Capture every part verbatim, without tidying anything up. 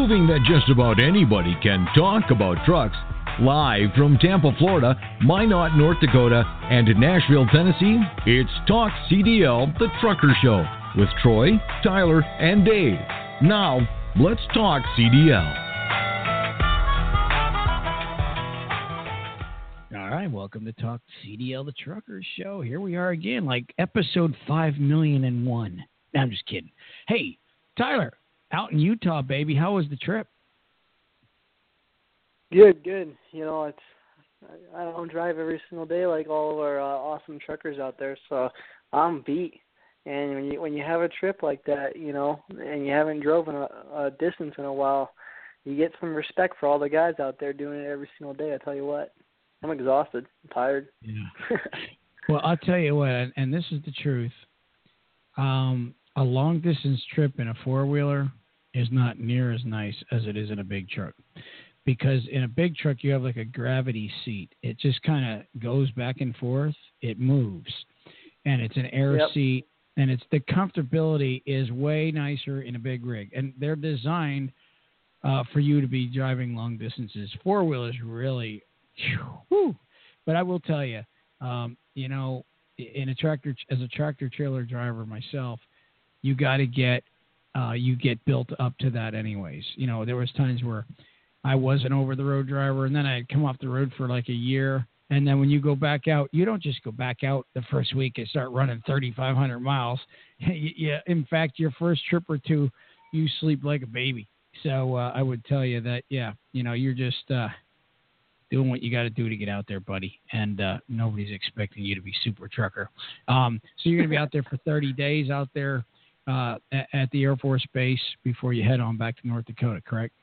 proving that just about anybody can talk about trucks. Live from Tampa, Florida, Minot, North Dakota, and Nashville, Tennessee, it's Talk C D L, the Trucker Show, with Troy, Tyler, and Dave. Now, let's talk C D L. All right, welcome to Talk C D L, the Trucker Show. Here we are again, like episode five million and one. No, I'm just kidding. Hey, Tyler, out in Utah, baby, how was the trip? Good, good. You know, it's I, I don't drive every single day like all of our uh, awesome truckers out there, so I'm beat. And when you when you have a trip like that, you know, and you haven't driven a, a distance in a while, you get some respect for all the guys out there doing it every single day. I tell you what, I'm exhausted, I'm tired. Yeah. Well, I'll tell you what, and, and this is the truth. Um, a long distance trip in a four wheeler is not near as nice as it is in a big truck. Because in a big truck, you have like a gravity seat. It just kind of goes back and forth. It moves. And it's an air yep. seat. And it's the comfortability is way nicer in a big rig. And they're designed uh, for you to be driving long distances. Four-wheelers really, whew. But I will tell you, um, you know, in a tractor, as a tractor trailer driver myself, you got to get, uh, you get built up to that anyways. You know, there was times where I was an over-the-road driver, and then I'd come off the road for like a year. And then when you go back out, you don't just go back out the first week and start running thirty-five hundred miles. Yeah, in fact, your first trip or two, you sleep like a baby. So uh, I would tell you that, yeah, you know, you're just uh, doing what you got to do to get out there, buddy. And uh, nobody's expecting you to be super trucker. Um, so you're going to be out there for thirty days out there uh, at, at the Air Force Base before you head on back to North Dakota, correct?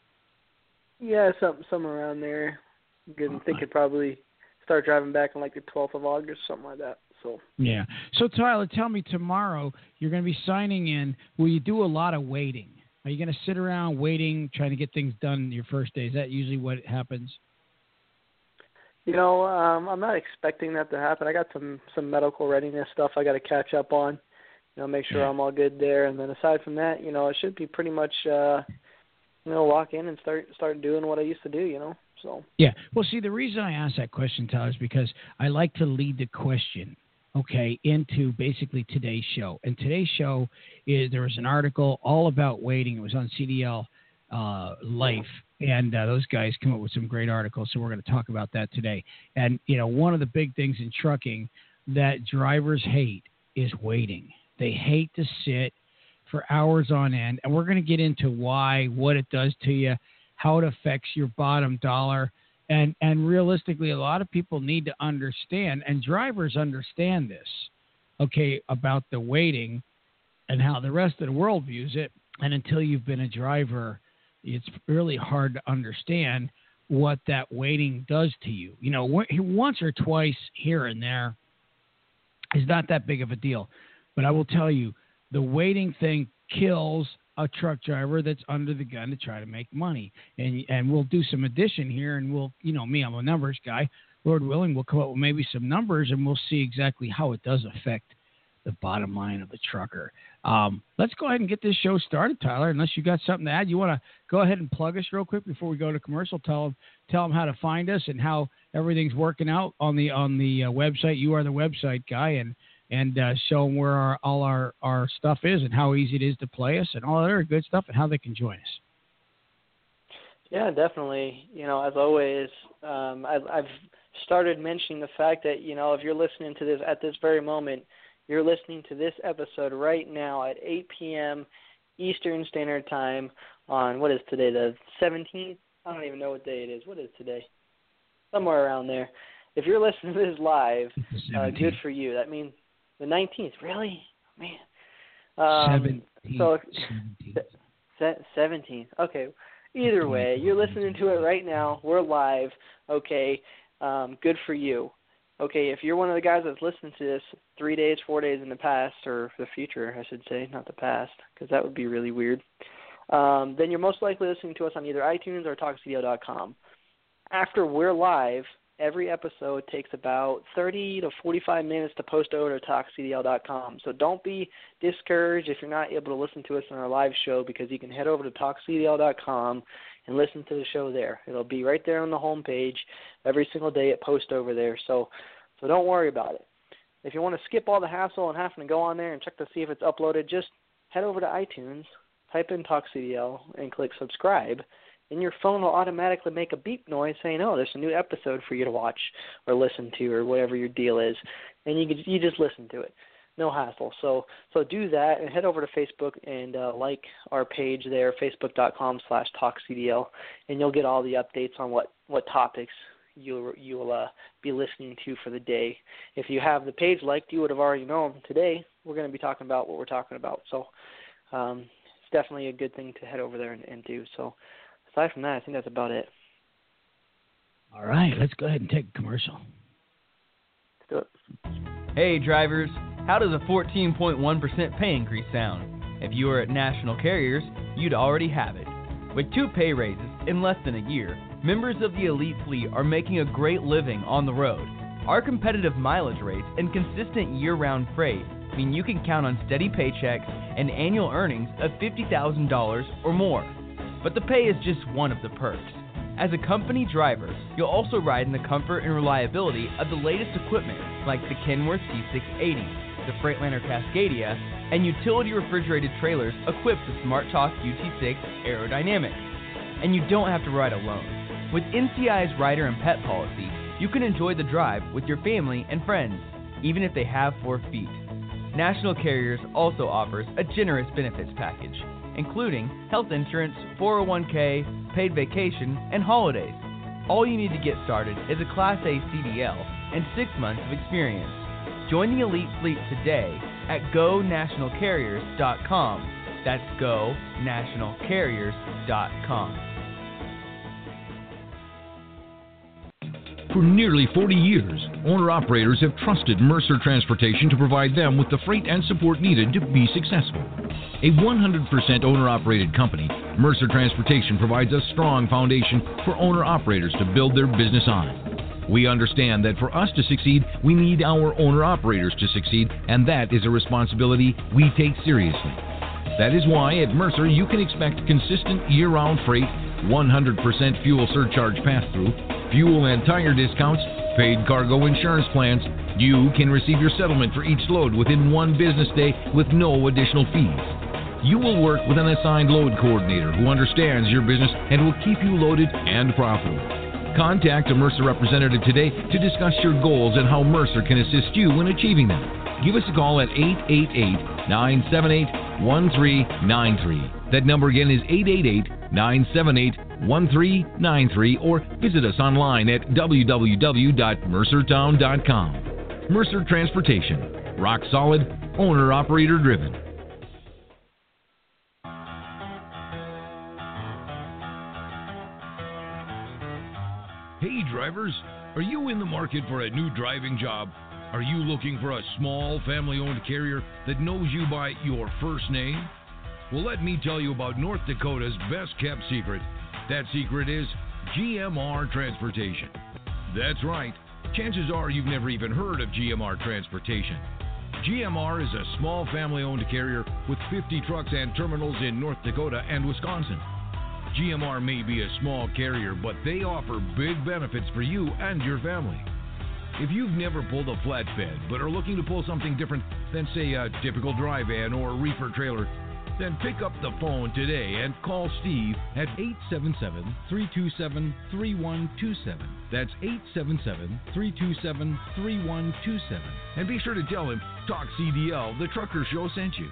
Yeah, something somewhere around there. Good. I think I'd probably start driving back on like the twelfth of August, something like that. So yeah. So Tyler, tell me, tomorrow you're going to be signing in. Will you do a lot of waiting? Are you going to sit around waiting, trying to get things done your first day? Is that usually what happens? You know, um, I'm not expecting that to happen. I got some some medical readiness stuff I got to catch up on. You know, make sure yeah. I'm all good there. And then aside from that, you know, it should be pretty much. Uh, You know, walk in and start start doing what I used to do, you know. So yeah. Well, see, the reason I asked that question, Tyler, is because I like to lead the question, okay, into basically today's show. And today's show is there was an article all about waiting. It was on C D L uh, Life, and uh, those guys come up with some great articles. So we're going to talk about that today. And you know, one of the big things in trucking that drivers hate is waiting. They hate to sit for hours on end, and we're going to get into why, what it does to you, how it affects your bottom dollar, and and realistically, a lot of people need to understand, and drivers understand this, okay, about the waiting and how the rest of the world views it, and until you've been a driver, it's really hard to understand what that waiting does to you. You know, once or twice here and there is not that big of a deal, but I will tell you, the waiting thing kills a truck driver that's under the gun to try to make money. And and we'll do some addition here, and we'll, you know, me, I'm a numbers guy. Lord willing, we'll come up with maybe some numbers, and we'll see exactly how it does affect the bottom line of the trucker. Um, let's go ahead and get this show started, Tyler, unless you got something to add. You want to go ahead and plug us real quick before we go to commercial? Tell them, tell them how to find us and how everything's working out on the on the uh, website. You are the website guy, and and uh, show them where our, all our, our stuff is and how easy it is to play us and all that other good stuff and how they can join us. Yeah, definitely. You know, as always, um, I've, I've started mentioning the fact that, you know, if you're listening to this at this very moment, you're listening to this episode right now at eight p.m. Eastern Standard Time on, what is today, the seventeenth? I don't even know what day it is. What is today? Somewhere around there. If you're listening to this live, uh, good for you. That means the nineteenth, really? Man. Um, seventeenth. So, seventeenth. seventeenth. Okay. Either way, you're listening to it right now. We're live. Okay. Um, good for you. Okay, if you're one of the guys that's listening to this three days, four days in the past, or the future, I should say, not the past, because that would be really weird, um, then you're most likely listening to us on either iTunes or talk c d o dot com. After we're live, every episode takes about thirty to forty-five minutes to post over to talk c d l dot com. So don't be discouraged if you're not able to listen to us on our live show, because you can head over to talk c d l dot com and listen to the show there. It'll be right there on the home page. Every single day it posts over there. So so don't worry about it. If you want to skip all the hassle and having to go on there and check to see if it's uploaded, just head over to iTunes, type in Talk C D L, and click subscribe. And your phone will automatically make a beep noise saying, oh, there's a new episode for you to watch or listen to or whatever your deal is. And you can, you just listen to it. No hassle. So so do that and head over to Facebook and uh, like our page there, facebook.com slash talkcdl, and you'll get all the updates on what, what topics you'll, you'll uh, be listening to for the day. If you have the page liked, you would have already known today we're going to be talking about what we're talking about. So um, it's definitely a good thing to head over there and, and do. So aside from that, I think that's about it. All right, let's go ahead and take a commercial. Let's do it. Hey, drivers, how does a fourteen point one percent pay increase sound? If you were at National Carriers, you'd already have it. With two pay raises in less than a year, members of the elite fleet are making a great living on the road. Our competitive mileage rates and consistent year-round freight mean you can count on steady paychecks and annual earnings of fifty thousand dollars or more. But the pay is just one of the perks. As a company driver, you'll also ride in the comfort and reliability of the latest equipment like the Kenworth C six eighty, the Freightliner Cascadia, and utility refrigerated trailers equipped with SmartTalk U T six aerodynamics. And you don't have to ride alone. With N C I's rider and pet policy, you can enjoy the drive with your family and friends, even if they have four feet. National Carriers also offers a generous benefits package, including health insurance, four oh one k, paid vacation, and holidays. All you need to get started is a Class A C D L and six months of experience. Join the elite fleet today at go national carriers dot com. That's go national carriers dot com. For nearly forty years, owner-operators have trusted Mercer Transportation to provide them with the freight and support needed to be successful. A one hundred percent owner-operated company, Mercer Transportation provides a strong foundation for owner-operators to build their business on. We understand that for us to succeed, we need our owner-operators to succeed, and that is a responsibility we take seriously. That is why at Mercer you can expect consistent year-round freight, one hundred percent fuel surcharge pass-through, fuel and tire discounts, paid cargo insurance plans. You can receive your settlement for each load within one business day with no additional fees. You will work with an assigned load coordinator who understands your business and will keep you loaded and profitable. Contact a Mercer representative today to discuss your goals and how Mercer can assist you in achieving them. Give us a call at eight eight eight, nine seven eight, one three nine three. That number again is eight eight eight, nine seven eight, one three nine three, or visit us online at w w w dot mercer town dot com. Mercer Transportation. Rock solid, owner-operator driven. Hey drivers, are you in the market for a new driving job? Are you looking for a small family-owned carrier that knows you by your first name? Well, let me tell you about North Dakota's best-kept secret. That secret is G M R Transportation. That's right. Chances are you've never even heard of G M R Transportation. G M R is a small family-owned carrier with fifty trucks and terminals in North Dakota and Wisconsin. G M R may be a small carrier, but they offer big benefits for you and your family. If you've never pulled a flatbed but are looking to pull something different than, say, a typical dry van or reefer trailer, then pick up the phone today and call Steve at eight seven seven, three two seven, three one two seven. That's eight seven seven, three two seven, three one two seven. And be sure to tell him Talk C D L, the Trucker Show, sent you.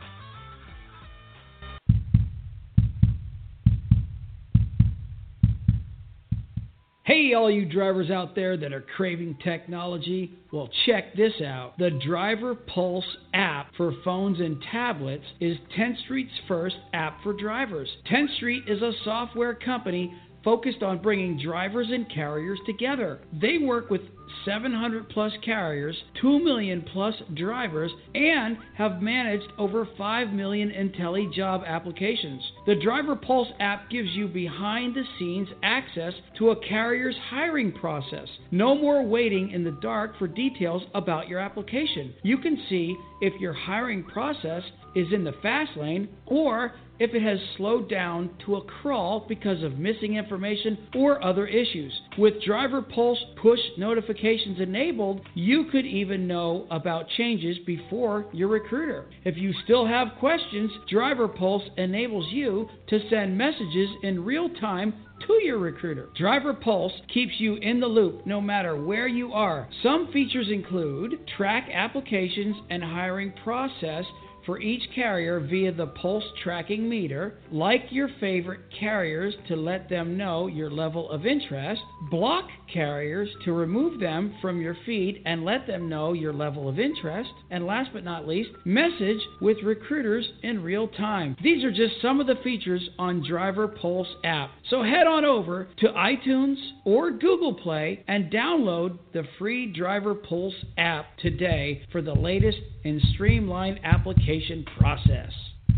Hey, all you drivers out there that are craving technology, well, check this out. The Driver Pulse app for phones and tablets is tenth Street's first app for drivers. tenth Street is a software company focused on bringing drivers and carriers together. They work with seven hundred plus carriers, two million plus drivers, and have managed over five million IntelliJob applications. The Driver Pulse app gives you behind-the-scenes access to a carrier's hiring process. No more waiting in the dark for details about your application. You can see if your hiring process is in the fast lane or if it has slowed down to a crawl because of missing information or other issues. With Driver Pulse push notifications enabled, you could even know about changes before your recruiter. If you still have questions, Driver Pulse enables you to send messages in real time to your recruiter. Driver Pulse keeps you in the loop no matter where you are. Some features include track applications and hiring process for each carrier via the Pulse tracking meter, like your favorite carriers to let them know your level of interest, block carriers to remove them from your feed and let them know your level of interest, and last but not least, message with recruiters in real time. These are just some of the features on Driver Pulse app. So head on over to iTunes or Google Play and download the free Driver Pulse app today for the latest in streamlined application process.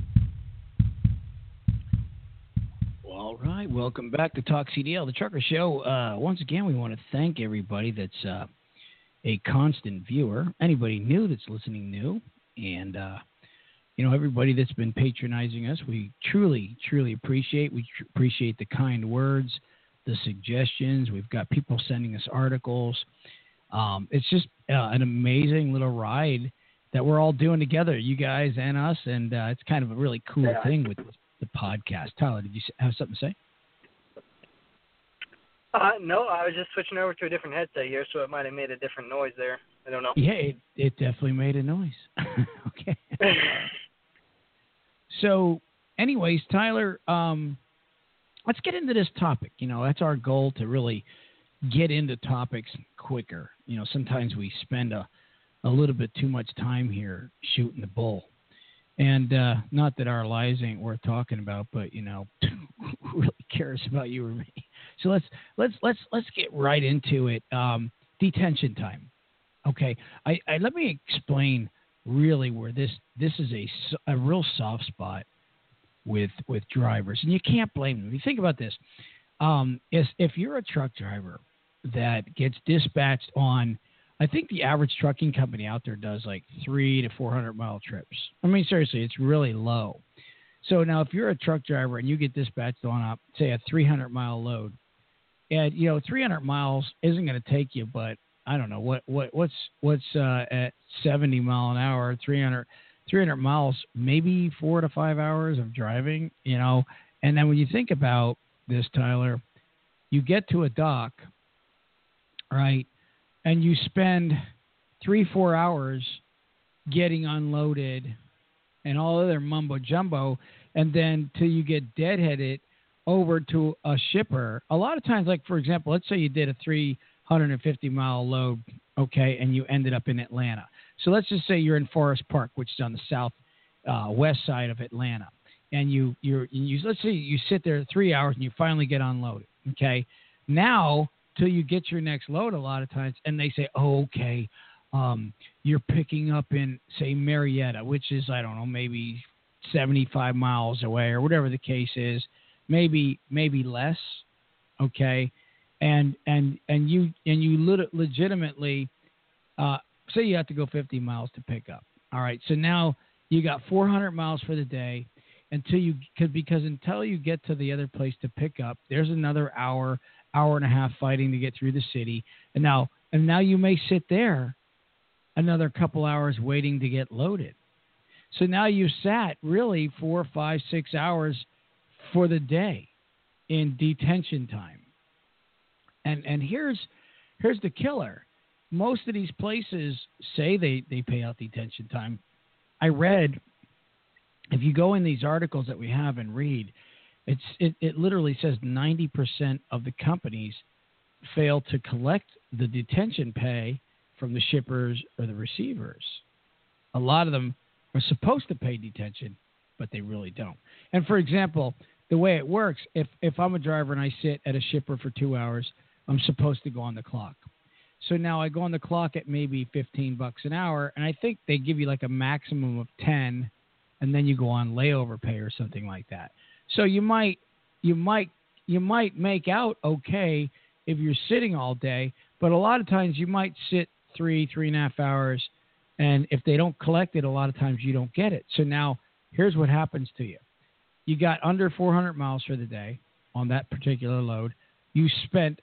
Well, all right, welcome back to Talk C D L, the Trucker Show. Uh, once again, we want to thank everybody that's uh, a constant viewer, anybody new that's listening new, and uh, you know, everybody that's been patronizing us. We truly, truly appreciate. We tr- appreciate the kind words, the suggestions. We've got people sending us articles. Um, it's just uh, an amazing little ride that we're all doing together, you guys and us, and uh, it's kind of a really cool yeah. thing with the podcast. Tyler, did you have something to say? Uh, no, I was just switching over to a different headset here, so it might have made a different noise there. I don't know. Yeah, it, it definitely made a noise. Okay. So, anyways, Tyler, um, let's get into this topic. You know, that's our goal, to really get into topics quicker. You know, sometimes we spend a a little bit too much time here shooting the bull. And uh, not that our lives ain't worth talking about, but, you know, who really cares about you or me? So let's let's let's let's get right into it. Um, detention time. Okay, I, I let me explain really where this this is a, a real soft spot with with drivers, and you can't blame them. If you think about this, um, if if you're a truck driver that gets dispatched on, I think the average trucking company out there does like three to four hundred mile trips. I mean, seriously, it's really low. So now, if you're a truck driver and you get dispatched on a, say, a three hundred mile load, and you know, three hundred miles isn't going to take you, but I don't know what what what's what's uh, at seventy mile an hour, three hundred, three hundred miles, maybe four to five hours of driving, you know. And then when you think about this, Tyler, you get to a dock, right? And you spend three, four hours getting unloaded and all other mumbo jumbo, and then till you get deadheaded over to a shipper. A lot of times, like for example, let's say you did a three hundred fifty mile load, okay, and you ended up in Atlanta. So let's just say you're in Forest Park, which is on the south uh, west side of Atlanta, and you you're you let's say you sit there three hours and you finally get unloaded, okay. Now, till you get your next load, a lot of times, and they say, oh, okay, um, you're picking up in, say, Marietta, which is, I don't know, maybe seventy-five miles away or whatever the case is, maybe maybe less, okay, and and and you and you lit- legitimately uh, say you have to go fifty miles to pick up. All right, so now you got four hundred miles for the day until you could because until you get to the other place to pick up, there's another hour. hour and a half fighting to get through the city. And now, and now you may sit there another couple hours waiting to get loaded. So now you sat really four, five, six hours for the day in detention time. And, and here's, here's the killer. Most of these places say they, they pay out detention time. I read, if you go in these articles that we have and read, It's, it, it literally says ninety percent of the companies fail to collect the detention pay from the shippers or the receivers. A lot of them are supposed to pay detention, but they really don't. And for example, the way it works, if, if I'm a driver and I sit at a shipper for two hours, I'm supposed to go on the clock. So now I go on the clock at maybe fifteen bucks an hour, and I think they give you like a maximum of ten, and then you go on layover pay or something like that. So you might, you might, you might make out okay if you're sitting all day, but a lot of times you might sit three, three and a half hours, and if they don't collect it, a lot of times you don't get it. So now here's what happens to you. You got under four hundred miles for the day on that particular load. You spent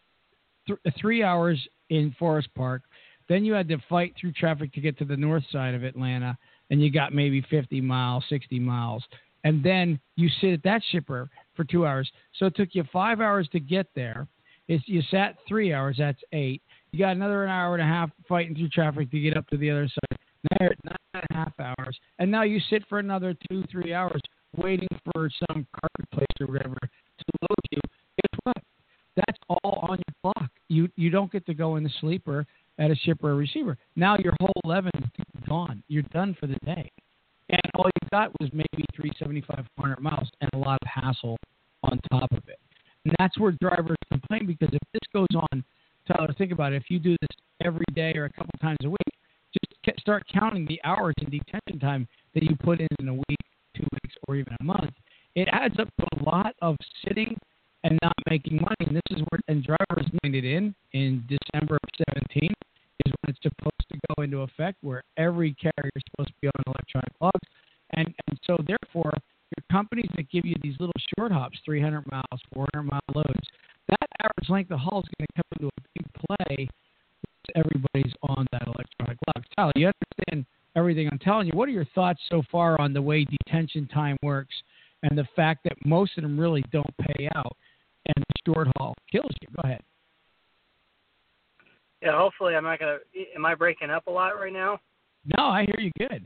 th- three hours in Forest Park. Then you had to fight through traffic to get to the north side of Atlanta, and you got maybe fifty miles, sixty miles. And then you sit at that shipper for two hours. So it took you five hours to get there. It's, you sat three hours, that's eight. You got another hour and a half fighting through traffic to get up to the other side. Now you're at nine and a half hours. And now you sit for another two, three hours waiting for some carpet place or whatever to load you. Guess what? That's all on your clock. You you don't get to go in the sleeper at a shipper or receiver. Now your whole eleven is gone. You're done for the day. And all you got was maybe three seventy-five, four hundred miles and a lot of hassle on top of it. And that's where drivers complain, because if this goes on, Tyler, think about it. If you do this every day or a couple times a week, just start counting the hours in detention time that you put in in a week, two weeks, or even a month. It adds up to a lot of sitting and not making money. And this is where, and drivers signed it in in December of seventeen is when it's supposed to go into effect, where every carrier is supposed to be on electronic logs. And, and so therefore, your companies that give you these little short hops, three hundred miles, four hundred mile loads, that average length of haul is going to come into a big play once everybody's on that electronic log. Tyler, you understand everything I'm telling you. What are your thoughts so far on the way detention time works and the fact that most of them really don't pay out and the short haul kills you? Go ahead. Yeah, hopefully I'm not going to – am I breaking up a lot right now? No, I hear you good.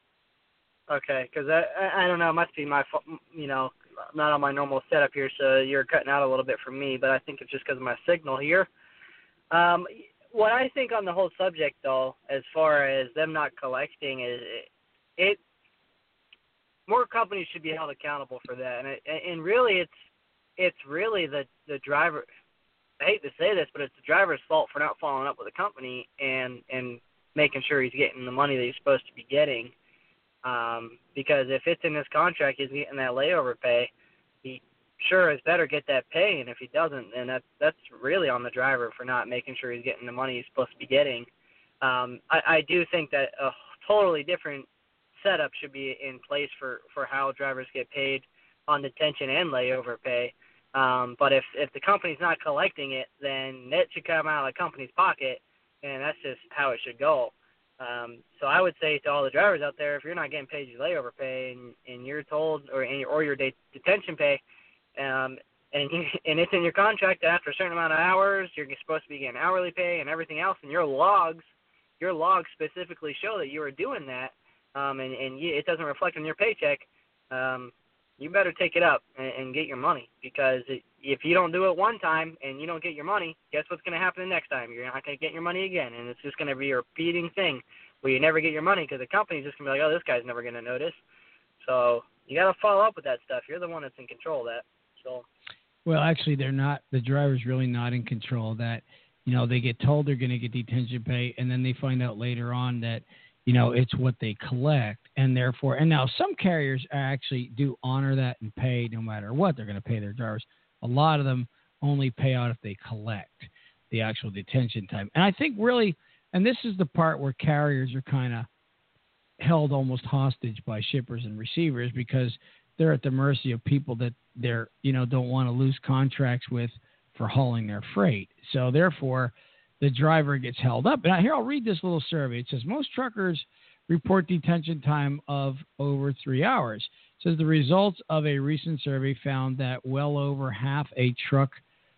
Okay, because I, I I don't know, it must be my fault, you know, I'm not on my normal setup here, so you're cutting out a little bit for me, but I think it's just because of my signal here. Um, what I think on the whole subject, though, as far as them not collecting, is it, it more companies should be held accountable for that, and it, and really it's it's really the the driver. I hate to say this, but it's the driver's fault for not following up with the company and and making sure he's getting the money that he's supposed to be getting. Um, because if it's in his contract, he's getting that layover pay, he sure as better get that pay. And if he doesn't, then that, that's really on the driver for not making sure he's getting the money he's supposed to be getting. Um, I, I do think that a totally different setup should be in place for, for how drivers get paid on detention and layover pay. Um, but if, if the company's not collecting it, then it should come out of the company's pocket, and that's just how it should go. Um, so I would say to all the drivers out there, if you're not getting paid your layover pay and, and you're told, or or your de- detention pay, um, and you, and it's in your contract that after a certain amount of hours, you're supposed to be getting hourly pay and everything else, and your logs, your logs specifically show that you are doing that, um, and, and you, it doesn't reflect on your paycheck, um, you better take it up and, and get your money, because it, if you don't do it one time and you don't get your money, guess what's going to happen the next time? You're not going to get your money again, and it's just going to be a repeating thing where you never get your money because the company's just going to be like, oh, this guy's never going to notice. So you got to follow up with that stuff. You're the one that's in control of that. So, well, actually, they're not. The driver's really not in control of that. You know, they get told they're going to get detention pay, and then they find out later on that, you know, it's what they collect, and therefore, and now some carriers actually do honor that and pay no matter what. They're going to pay their drivers. A lot of them only pay out if they collect the actual detention time. And I think really, and this is the part where carriers are kind of held almost hostage by shippers and receivers, because they're at the mercy of people that they're, you know, don't want to lose contracts with for hauling their freight. So therefore, the driver gets held up. And here, I'll read this little survey. It says most truckers report detention time of over three hours. It says the results of a recent survey found that well over half a truck,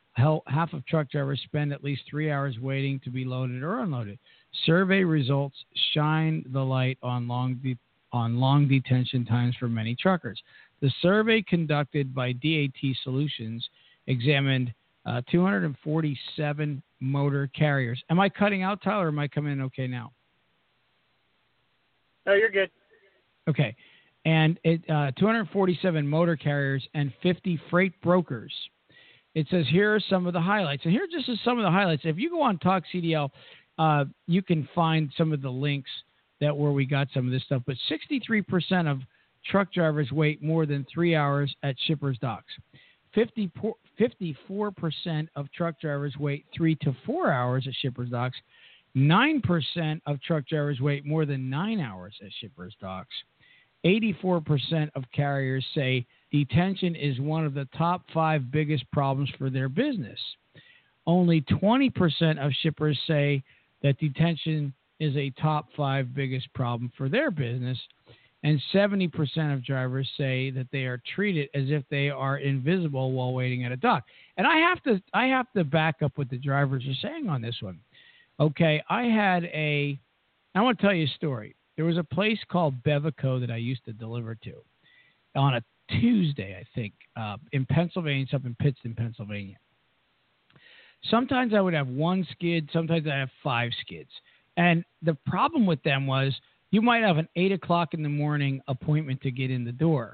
half of truck drivers spend at least three hours waiting to be loaded or unloaded. Survey results shine the light on long de- on long detention times for many truckers. The survey conducted by D A T Solutions examined uh, two hundred forty-seven motor carriers. Am I cutting out, Tyler, or am I coming in okay now? No, you're good. Okay. and it, uh, two hundred forty-seven motor carriers and fifty freight brokers. It says here are some of the highlights. And here just is some of the highlights. If you go on Talk C D L, uh, you can find some of the links that where we got some of this stuff. But sixty-three percent of truck drivers wait more than three hours at shippers' docks. fifty-four percent of truck drivers wait three to four hours at shippers' docks. nine percent of truck drivers wait more than nine hours at shippers' docks. eighty-four percent of carriers say detention is one of the top five biggest problems for their business. Only twenty percent of shippers say that detention is a top five biggest problem for their business. And seventy percent of drivers say that they are treated as if they are invisible while waiting at a dock. And I have to, I have to back up what the drivers are saying on this one. Okay, I had a, I want to tell you a story. There was a place called Bevico that I used to deliver to on a Tuesday, I think, uh, in Pennsylvania. It's up in Pittston, Pennsylvania. Sometimes I would have one skid. Sometimes I have five skids. And the problem with them was you might have an eight o'clock in the morning appointment to get in the door.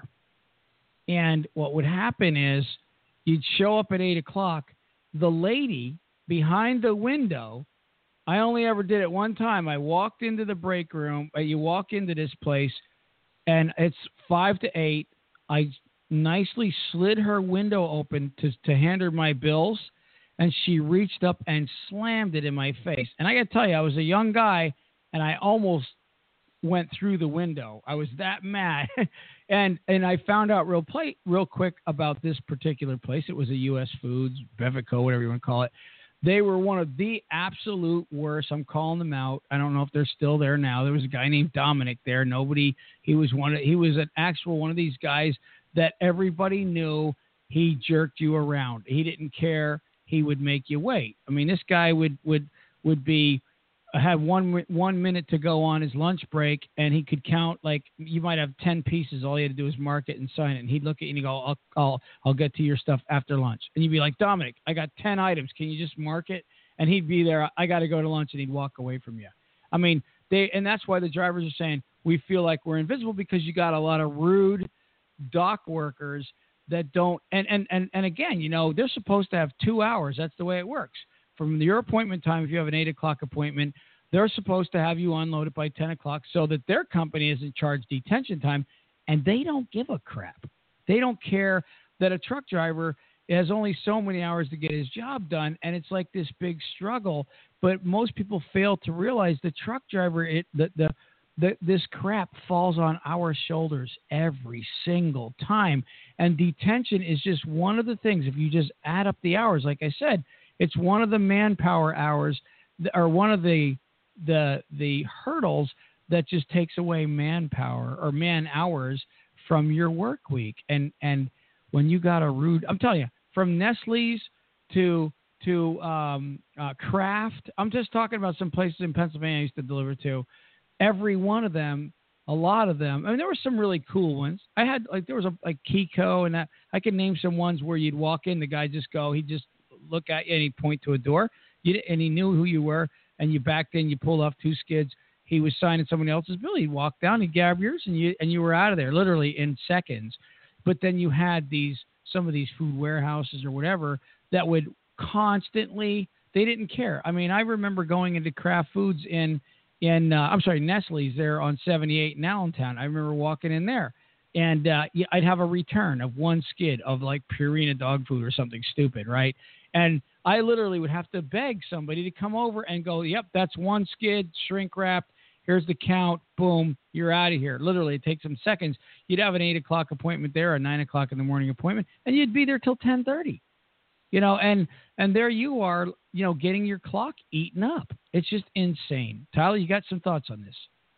And what would happen is you'd show up at eight o'clock. The lady behind the window, I only ever did it one time. I walked into the break room. You walk into this place, and it's five to eight. I nicely slid her window open to, to hand her my bills, and she reached up and slammed it in my face. And I got to tell you, I was a young guy, and I almost went through the window. I was that mad. and and I found out real play, real quick about this particular place. It was a U S Foods, Bevico, whatever you want to call it. They were one of the absolute worst. I'm calling them out. I don't know if they're still there now. There was a guy named Dominic there. Nobody, he was one of, he was an actual one of these guys that everybody knew. He jerked you around. He didn't care. He would make you wait. I mean, this guy would, would, would be, have one, one minute to go on his lunch break, and he could count, like, you might have ten pieces. All you had to do is mark it and sign it. And he'd look at you and he'd go, I'll, I'll, I'll get to your stuff after lunch. And you'd be like, Dominic, I got ten items. Can you just mark it? And he'd be there. I got to go to lunch, and he'd walk away from you. I mean, they, and that's why the drivers are saying we feel like we're invisible, because you got a lot of rude dock workers that don't, and, and, and, and again, you know, they're supposed to have two hours. That's the way it works. From your appointment time, if you have an eight o'clock appointment, they're supposed to have you unloaded by ten o'clock so that their company isn't charged detention time, and they don't give a crap. They don't care that a truck driver has only so many hours to get his job done, and it's like this big struggle. But most people fail to realize the truck driver, it, the, the, the, this crap falls on our shoulders every single time, and detention is just one of the things. If you just add up the hours, like I said, it's one of the manpower hours, or one of the the the hurdles that just takes away manpower or man hours from your work week. And and when you got a rude, I'm telling you, from Nestle's to to um, uh, Kraft, I'm just talking about some places in Pennsylvania I used to deliver to. Every one of them, a lot of them. I mean, there were some really cool ones. I had like there was a like Kiko, and that I can name some ones where you'd walk in, the guy just go, he'd just look at you and he'd point to a door, you, and he knew who you were. And you backed in, you pulled off two skids. He was signing someone else's bill. He'd walk down, he'd grab yours, and you and you were out of there, literally in seconds. But then you had these some of these food warehouses or whatever that would constantly, they didn't care. I mean, I remember going into Kraft Foods in in uh, I'm sorry, Nestle's there on seventy-eight in Allentown. I remember walking in there, and uh, I'd have a return of one skid of like Purina dog food or something stupid, right? And I literally would have to beg somebody to come over and go, yep, that's one skid, shrink wrapped. Here's the count. Boom, you're out of here. Literally, it takes some seconds. You'd have an eight o'clock appointment there, a nine o'clock in the morning appointment, and you'd be there till ten thirty. You know, and and there you are, you know, getting your clock eaten up. It's just insane. Tyler, you got some thoughts on this?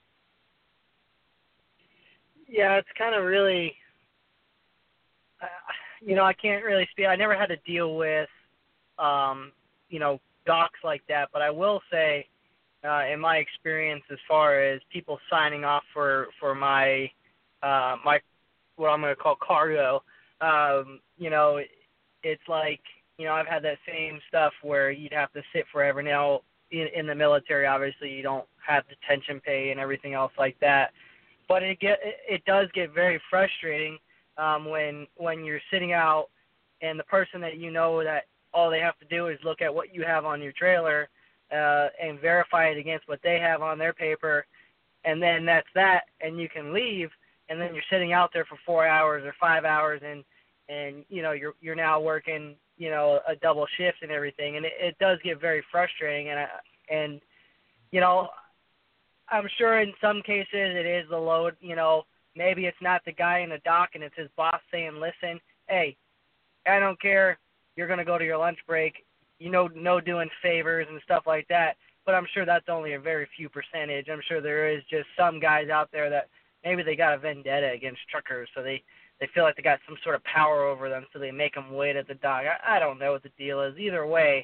Yeah, it's kind of really, uh, you know, I can't really speak. I never had to deal with, um, you know, docs like that. But I will say, uh, in my experience, as far as people signing off for for my uh, my what I'm going to call cargo, um, you know, it's like, you know, I've had that same stuff where you'd have to sit forever. Now, in, in the military, obviously, you don't have detention pay and everything else like that. but it get it, it does get very frustrating um, when when you're sitting out and the person that you know that all they have to do is look at what you have on your trailer uh, and verify it against what they have on their paper, and then that's that, and you can leave, and then you're sitting out there for four hours or five hours, and and you know you're you're now working you know a double shift and everything, and it, it does get very frustrating, and I, and you know I'm sure in some cases it is the load, you know maybe it's not the guy in the dock and it's his boss saying, listen, hey, I don't care, you're going to go to your lunch break, you know, no doing favors and stuff like that, but I'm sure that's only a very few percentage. I'm sure there is just some guys out there that maybe they got a vendetta against truckers, so they, they feel like they got some sort of power over them, so they make them wait at the dock. I, I don't know what the deal is. Either way,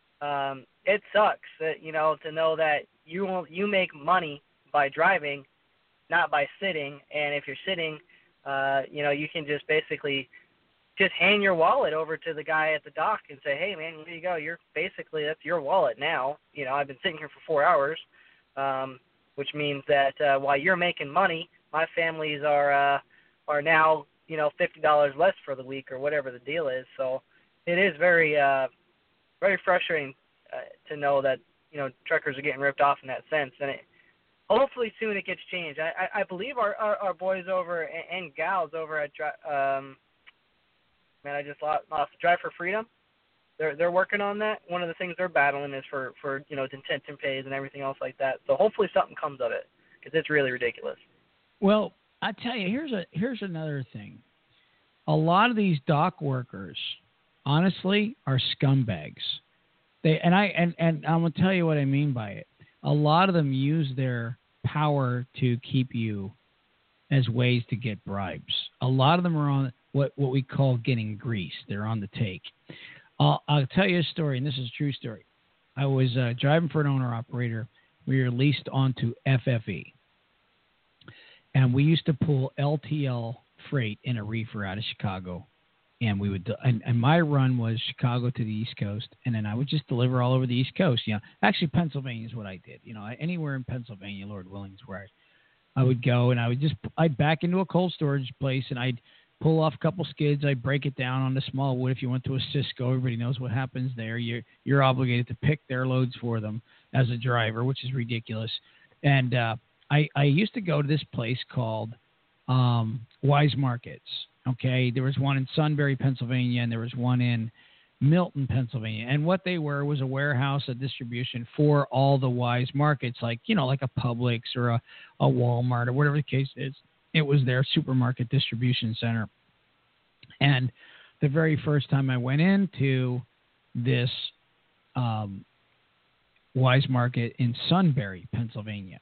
um, it sucks, that, you know, to know that you will, you make money by driving, not by sitting, and if you're sitting, uh, you know, you can just basically just hand your wallet over to the guy at the dock and say, hey, man, here you go. You're basically, that's your wallet now. You know, I've been sitting here for four hours, um, which means that uh, while you're making money, my families are uh, are now, you know, fifty dollars less for the week or whatever the deal is. So it is very, uh, very frustrating uh, to know that, you know, truckers are getting ripped off in that sense. And it, hopefully soon it gets changed. I, I, I believe our, our, our boys over and, and gals over at um, man, I just lost, lost Drive for Freedom. They're they're working on that. One of the things they're battling is for, for you know detention pays and everything else like that. So hopefully something comes of it, because it's really ridiculous. Well, I tell you, here's a here's another thing. A lot of these dock workers, honestly, are scumbags. They and I and, and I'm gonna tell you what I mean by it. A lot of them use their power to keep you as ways to get bribes. A lot of them are on what, what we call getting grease. They're on the take. I'll, I'll tell you a story, and this is a true story. I was uh, driving for an owner-operator. We were leased onto F F E. And we used to pull L T L freight in a reefer out of Chicago. And we would, and, and my run was Chicago to the East Coast, and then I would just deliver all over the East Coast. You know, actually, Pennsylvania is what I did. You know, anywhere in Pennsylvania, Lord willing, is where I, I would go, and I would just, I'd back into a cold storage place, and I'd pull off a couple skids. I'd break it down onto small wood. If you went to a Cisco, everybody knows what happens there. You're you're obligated to pick their loads for them as a driver, which is ridiculous. And uh, I I used to go to this place called um, Wise Markets. Okay, there was one in Sunbury, Pennsylvania, and there was one in Milton, Pennsylvania. And what they were was a warehouse, a distribution for all the Wise Markets, like, you know, like a Publix or a, a Walmart or whatever the case is. It was their supermarket distribution center. And the very first time I went into this um, Wise Market in Sunbury, Pennsylvania,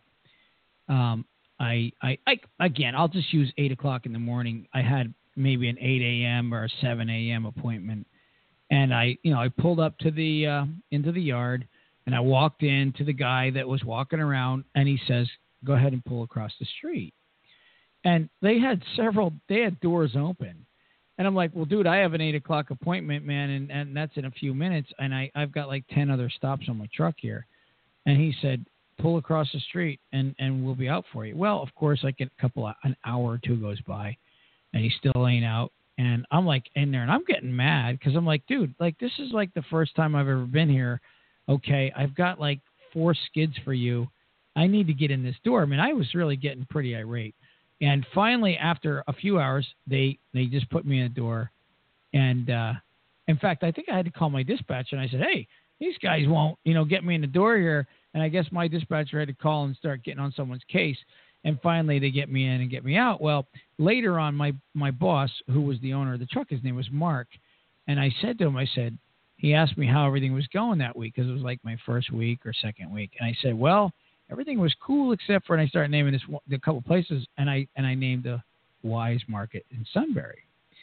um, I, I, I, again, I'll just use eight o'clock in the morning. I had maybe an eight a.m. or a seven a.m. appointment. And I, you know, I pulled up to the, uh, into the yard, and I walked in to the guy that was walking around, and he says, go ahead and pull across the street. And they had several, they had doors open. And I'm like, well, dude, I have an eight o'clock appointment, man. And, and that's in a few minutes. And I, I've got like ten other stops on my truck here. And he said, pull across the street and, and we'll be out for you. Well, of course, like a couple, of, an hour or two goes by, and he still ain't out. And I'm like in there, and I'm getting mad because I'm like, dude, like this is like the first time I've ever been here. Okay, I've got like four skids for you. I need to get in this door. I mean, I was really getting pretty irate. And finally, after a few hours, they, they just put me in the door. And uh, in fact, I think I had to call my dispatcher, and I said, hey, these guys won't, you know, get me in the door here. And I guess my dispatcher had to call and start getting on someone's case. And finally, they get me in and get me out. Well, later on, my, my boss, who was the owner of the truck, his name was Mark. And I said to him, I said, he asked me how everything was going that week, because it was like my first week or second week. And I said, well, everything was cool except for, and I started naming this a couple places, and I and I named the Wise Market in Sunbury.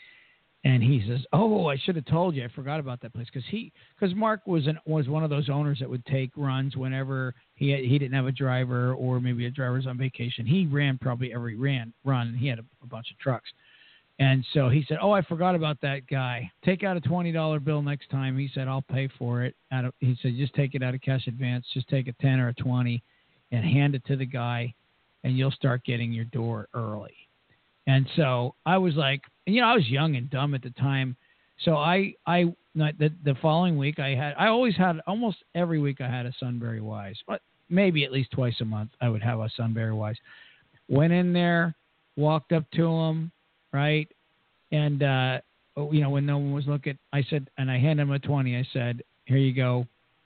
And he says, "Oh, I should have told you. I forgot about that place." Because he, because Mark was an was one of those owners that would take runs whenever he had, he didn't have a driver, or maybe a driver's on vacation. He ran probably every ran run. He had a, a bunch of trucks, and so he said, "Oh, I forgot about that guy. Take out a twenty dollar bill next time." He said, "I'll pay for it." Out of, he said, "Just take it out of cash advance. Just take a ten or a twenty, and hand it to the guy." and you'll start getting your door early. And so I was like, you know, I was young and dumb at the time. So I, I, the, the following week I had, I always had, almost every week I had a Sunbury Wise, but maybe at least twice a month I would have a Sunbury Wise. Went in there, walked up to him, right? And, uh, you know, when no one was looking, I said, and I handed him a twenty. I said, here you go.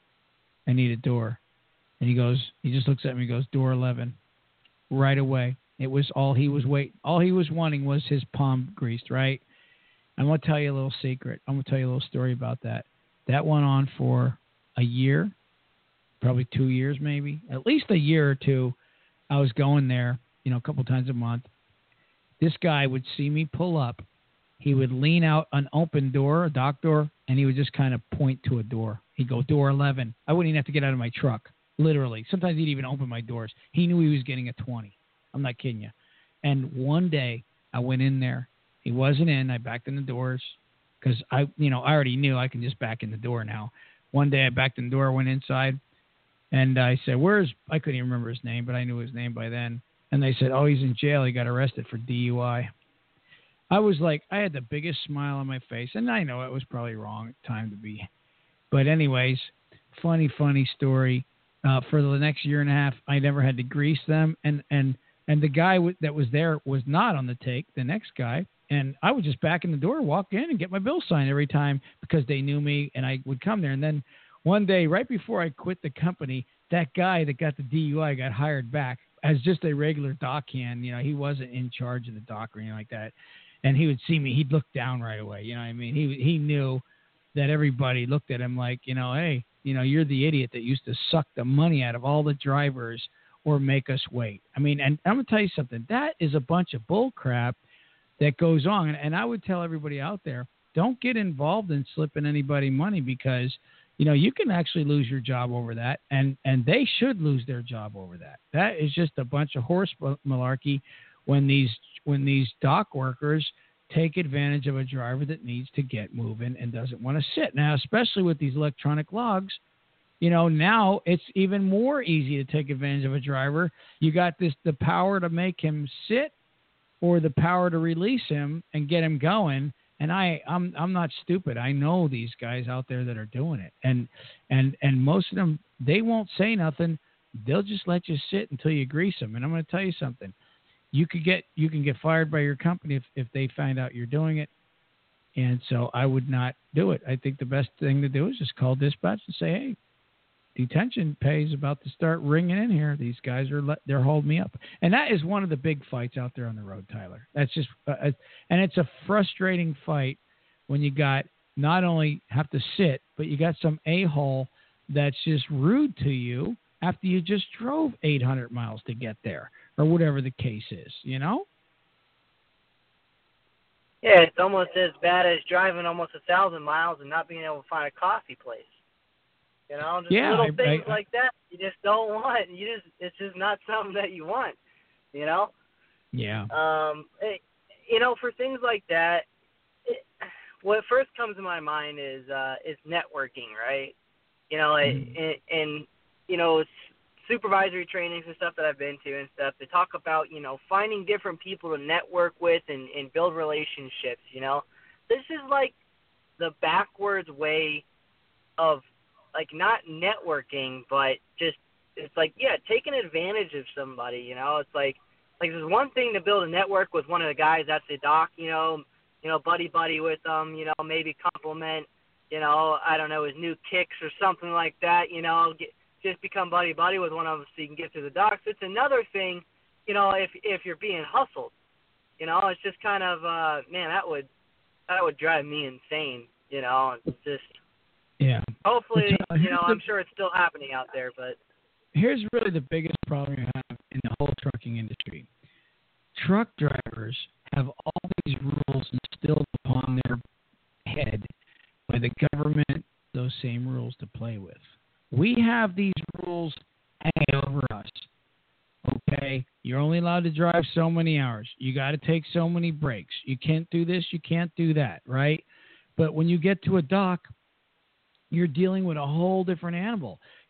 I need a door. And he goes, he just looks at me and goes, door eleven. Right away. It was all he was waiting. All he was wanting was his palm greased, right? I'm going to tell you a little secret. I'm going to tell you a little story about that. That went on for a year, probably two years maybe, at least a year or two. I was going there, you know, a couple times a month. This guy would see me pull up. He would lean out an open door, a dock door, and he would just kind of point to a door. He'd go, door eleven. I wouldn't even have to get out of my truck, literally. Sometimes he'd even open my doors. He knew he was getting a twenty. I'm not kidding you. And one day I went in there. He wasn't in. I backed in the doors because I, you know, I already knew I can just back in the door now. One day I backed in the door, went inside, and I said, where's, I couldn't even remember his name, but I knew his name by then. And they said, oh, he's in jail. He got arrested for D U I. I was like, I had the biggest smile on my face, and I know it was probably wrong time to be. But anyways, funny, funny story. Uh, for the next year and a half, I never had to grease them, and, and, and the guy w- that was there was not on the take, the next guy, and I would just back in the door, walk in, and get my bill signed every time because they knew me, and I would come there. And then one day, right before I quit the company, that guy that got the D U I got hired back as just a regular dock hand. You know, he wasn't in charge of the dock or anything like that. And he would see me, he'd look down right away. You know what I mean? He he knew that everybody looked at him like, you know, hey, you know, you're the idiot that used to suck the money out of all the drivers or make us wait. I mean, and I'm going to tell you something. That is a bunch of bull crap that goes on. And, and I would tell everybody out there, don't get involved in slipping anybody money because, you know, you can actually lose your job over that. And, and they should lose their job over that. That is just a bunch of horse malarkey when these when these dock workers take advantage of a driver that needs to get moving and doesn't want to sit. Now, especially with these electronic logs, you know, now it's even more easy to take advantage of a driver. You got this, the power to make him sit or the power to release him and get him going. And I, I'm, I'm not stupid. I know these guys out there that are doing it. And, and, and most of them, they won't say nothing. They'll just let you sit until you grease them. And I'm going to tell you something. You could get you can get fired by your company if, if they find out you're doing it. And so I would not do it. I think the best thing to do is just call dispatch and say, hey, detention pay is about to start ringing in here. These guys are let, they're holding me up. And that is one of the big fights out there on the road, Tyler. That's just uh, and it's a frustrating fight when you got not only have to sit, but you got some a-hole that's just rude to you after you just drove eight hundred miles to get there. Or whatever the case is, you know? Yeah, it's almost as bad as driving almost a thousand miles and not being able to find a coffee place. You know, just yeah, little I, things I, like that you just don't want. You just it's just not something that you want. You know? Yeah. Um, it, you know, for things like that, it, what first comes to my mind is uh, is networking, right? You know, mm. and, and you know, it's supervisory trainings and stuff that I've been to and stuff, they talk about, you know, finding different people to network with and, and build relationships, you know. This is like the backwards way of, like, not networking, but just, it's like, yeah, taking advantage of somebody, you know. It's like, like there's one thing to build a network with one of the guys at the dock, you know, you know, buddy-buddy with them, you know, maybe compliment, you know, I don't know, his new kicks or something like that, you know, get, just become buddy-buddy with one of them so you can get to the docks. It's another thing, you know, if if you're being hustled. You know, it's just kind of, uh, man, that would that would drive me insane, you know. It's just, yeah. Hopefully, uh, you know, the, I'm sure it's still happening out there, but. Here's really the biggest problem you have in the whole trucking industry. Truck drivers have all these rules instilled upon their head by the government, those same rules to play with. We have these rules hanging over us, okay? You're only allowed to drive so many hours. You got to take so many breaks. You can't do this. You can't do that, right? But when you get to a dock, you're dealing with a whole different animal.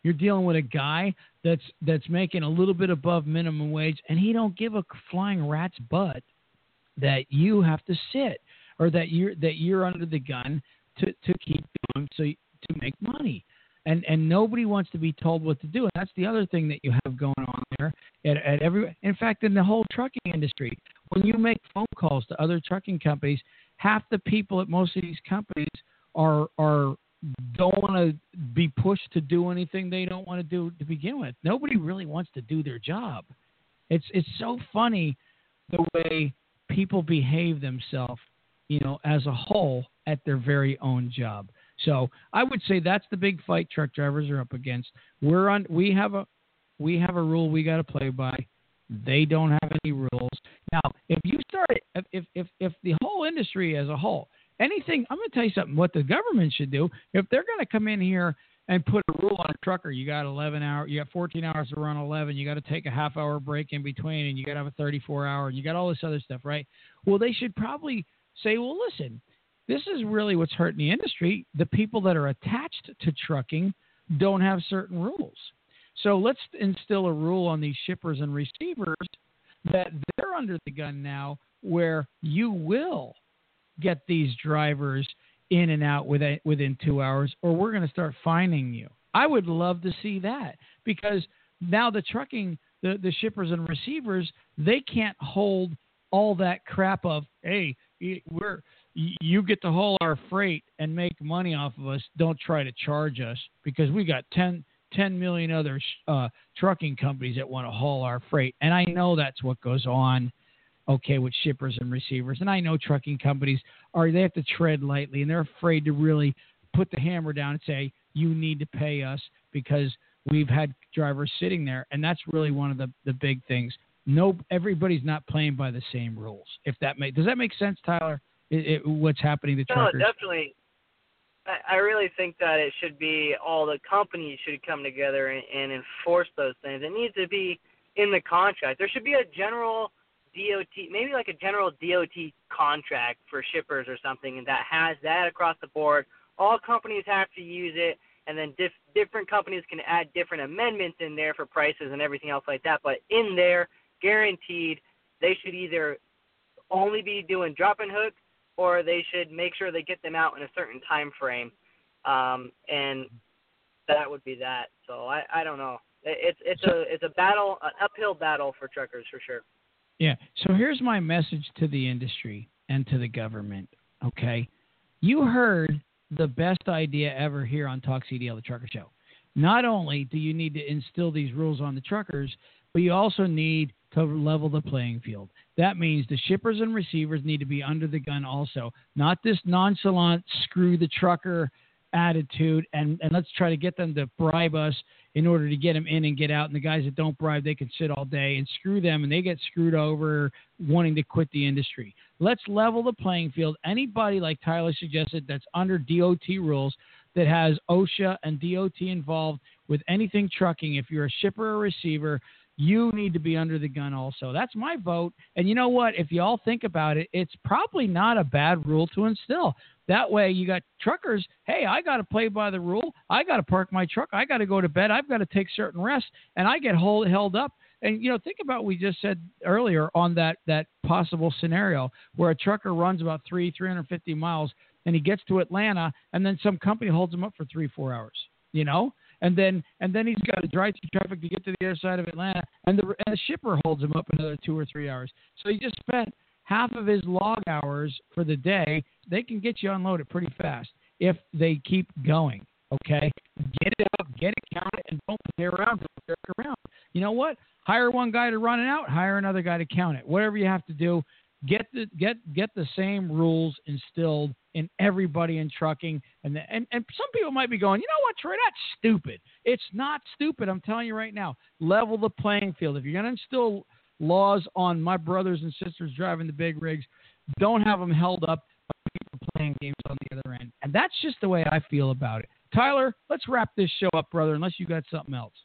You're dealing with a guy that's that's making a little bit above minimum wage, and he don't give a flying rat's butt that you have to sit or that you're that you're under the gun to, to keep going so to make money. And and nobody wants to be told what to do. And that's the other thing that you have going on there at, at every. In fact, in the whole trucking industry, when you make phone calls to other trucking companies, half the people at most of these companies are are don't want to be pushed to do anything they don't want to do to begin with. Nobody really wants to do their job. It's it's so funny the way people behave themselves, you know, as a whole at their very own job. So I would say that's the big fight truck drivers are up against. We're on. We have a we have a rule we got to play by. They don't have any rules. Now, if you start, if if if the whole industry as a whole, anything, I'm going to tell you something. What the government should do, if they're going to come in here and put a rule on a trucker, you got eleven hours, you got fourteen hours to run eleven, you got to take a half hour break in between, and you got to have a thirty-four hour, and you got all this other stuff, right? Well, they should probably say, well, listen. This is really what's hurting the industry. The people that are attached to trucking don't have certain rules. So let's instill a rule on these shippers and receivers that they're under the gun now where you will get these drivers in and out within, within two hours or we're going to start fining you. I would love to see that because now the trucking, the, the shippers and receivers, they can't hold all that crap of, hey, we're – you get to haul our freight and make money off of us. Don't try to charge us because we got ten, ten million other uh, trucking companies that want to haul our freight. And I know that's what goes on, okay, with shippers and receivers. And I know trucking companies are, they have to tread lightly and they're afraid to really put the hammer down and say, you need to pay us because we've had drivers sitting there. And that's really one of the, the big things. No, everybody's not playing by the same rules. If that make, does that make sense, Tyler? It, it, what's happening to truckers? No, definitely. I, I really think that it should be all the companies should come together and, and enforce those things. It needs to be in the contract. There should be a general D O T, maybe like a general D O T contract for shippers or something, and that has that across the board. All companies have to use it, and then dif- different companies can add different amendments in there for prices and everything else like that. But in there, guaranteed, they should either only be doing drop and hook, or they should make sure they get them out in a certain time frame, um, and that would be that. So I, I don't know. It's it's a it's a battle, an uphill battle for truckers for sure. Yeah. So here's my message to the industry and to the government. Okay, you heard the best idea ever here on Talk C D L, the Trucker Show. Not only do you need to instill these rules on the truckers, but you also need to level the playing field. That means the shippers and receivers need to be under the gun also, not this nonchalant screw the trucker attitude and, and let's try to get them to bribe us in order to get them in and get out. And the guys that don't bribe, they can sit all day and screw them and they get screwed over wanting to quit the industry. Let's level the playing field. Anybody, like Tyler suggested, that's under D O T rules that has OSHA and D O T involved with anything trucking, if you're a shipper or receiver, you need to be under the gun also. That's my vote. And you know what? If you all think about it, it's probably not a bad rule to instill. That way you got truckers, hey, I got to play by the rule. I got to park my truck. I got to go to bed. I've got to take certain rest. And I get hold, held up. And, you know, think about what we just said earlier on that, that possible scenario where a trucker runs about three, three hundred fifty miles and he gets to Atlanta and then some company holds him up for three, four hours, you know? And then and then he's got to drive through traffic to get to the other side of Atlanta, and the, and the shipper holds him up another two or three hours. So he just spent half of his log hours for the day. They can get you unloaded pretty fast if they keep going, okay? Get it out, get it counted, and don't play around. Don't jerk around. You know what? Hire one guy to run it out. Hire another guy to count it. Whatever you have to do, get the get get the same rules instilled in everybody in trucking. And, the, and and some people might be going, you know what, Troy, that's stupid. It's not stupid. I'm telling you right now. Level the playing field. If you're going to instill laws on my brothers and sisters driving the big rigs, don't have them held up by people playing games on the other end. And that's just the way I feel about it. Tyler, let's wrap this show up, brother, unless you got something else.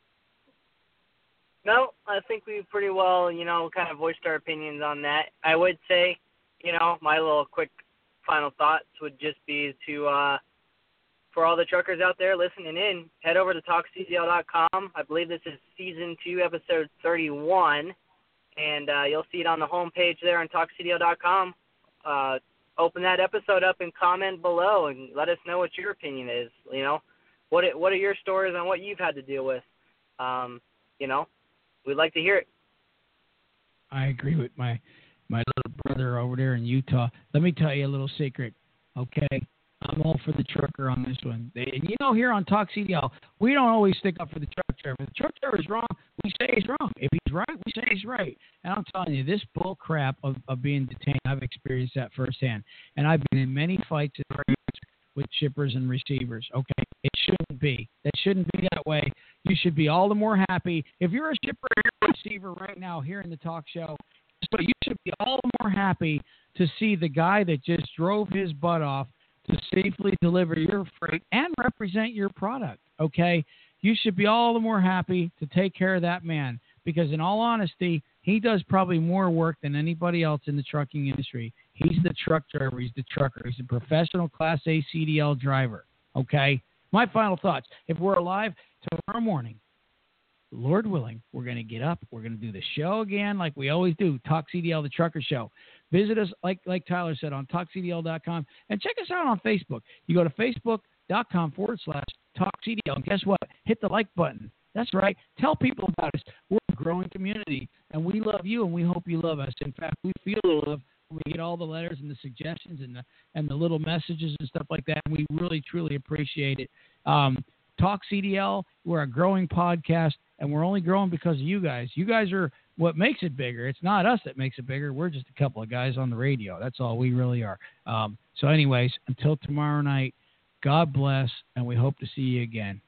No, I think we pretty well, you know, kind of voiced our opinions on that. I would say, you know, my little quick final thoughts would just be to, uh, for all the truckers out there listening in, head over to talk C D L dot com. I believe this is season two, episode thirty-one, and uh, you'll see it on the homepage there on talk C D L dot com. Uh, open that episode up and comment below and let us know what your opinion is. You know, what it, what are your stories on what you've had to deal with? Um, you know, we'd like to hear it. I agree with my my little brother over there in Utah. Let me tell you a little secret, okay? I'm all for the trucker on this one. They, and you know, here on Talk C D L, we don't always stick up for the truck driver. If the truck driver is wrong, we say he's wrong. If he's right, we say he's right. And I'm telling you, this bull crap of, of being detained, I've experienced that firsthand. And I've been in many fights and arguments with shippers and receivers, okay? It shouldn't be. That shouldn't be that way. You should be all the more happy. If you're a shipper or a receiver right now here in the talk show, so you should be all the more happy to see the guy that just drove his butt off to safely deliver your freight and represent your product, okay? You should be all the more happy to take care of that man because, in all honesty, he does probably more work than anybody else in the trucking industry. He's the truck driver. He's the trucker. He's a professional Class A C D L driver, okay? My final thoughts. If we're alive tomorrow morning, Lord willing, we're going to get up. We're going to do the show again like we always do, Talk C D L, the Trucker Show. Visit us, like like Tyler said, on talk C D L dot com. And check us out on Facebook. You go to facebook.com forward slash TalkCDL. And guess what? Hit the like button. That's right. Tell people about us. We're a growing community, and we love you, and we hope you love us. In fact, we feel the love when we get all the letters and the suggestions and the, and the little messages and stuff like that. And we really, truly appreciate it. Um, Talk C D L, we're a growing podcast, and we're only growing because of you guys. You guys are what makes it bigger. It's not us that makes it bigger. We're just a couple of guys on the radio. That's all we really are. Um, so anyways, until tomorrow night, God bless, and we hope to see you again.